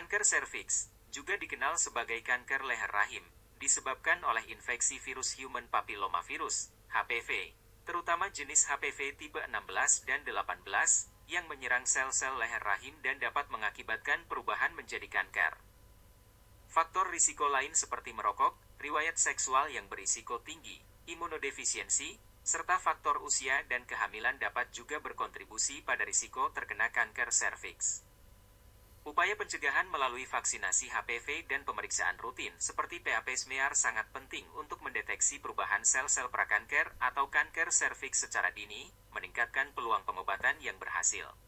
Kanker serviks, juga dikenal sebagai kanker leher rahim, disebabkan oleh infeksi virus human papillomavirus, HPV, terutama jenis HPV tipe 16 dan 18, yang menyerang sel-sel leher rahim dan dapat mengakibatkan perubahan menjadi kanker. Faktor risiko lain seperti merokok, riwayat seksual yang berisiko tinggi, imunodefisiensi, serta faktor usia dan kehamilan dapat juga berkontribusi pada risiko terkena kanker serviks. Upaya pencegahan melalui vaksinasi HPV dan pemeriksaan rutin seperti PAP smear sangat penting untuk mendeteksi perubahan sel-sel prakanker atau kanker serviks secara dini, meningkatkan peluang pengobatan yang berhasil.